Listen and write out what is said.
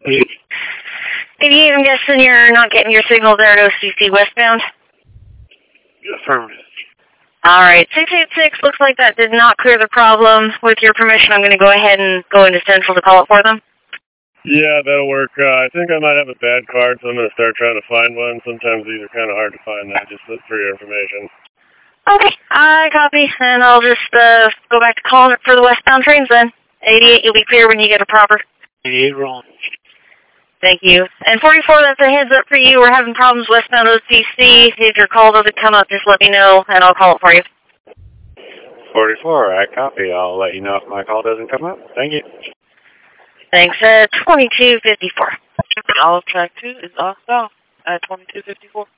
88, I'm guessing you're not getting your signal there at OCC westbound? Affirmative. Alright, 686 looks like that did not clear the problem. With your permission, I'm going to go ahead and go into Central to call it for them. Yeah, that'll work. I think I might have a bad card, so I'm going to start trying to find one. Sometimes these are kind of hard to find. Just for your information. Okay, I copy, and I'll just go back to calling it for the westbound trains then. 88, you'll be clear when you get a proper. 88 rolling. Thank you. And 44, that's a heads up for you. We're having problems westbound OCC. If your call doesn't come up, just let me know, and I'll call it for you. 44, I copy. I'll let you know if my call doesn't come up. Thank you. Thanks. 2254. Olive track 2 is off south at 2254.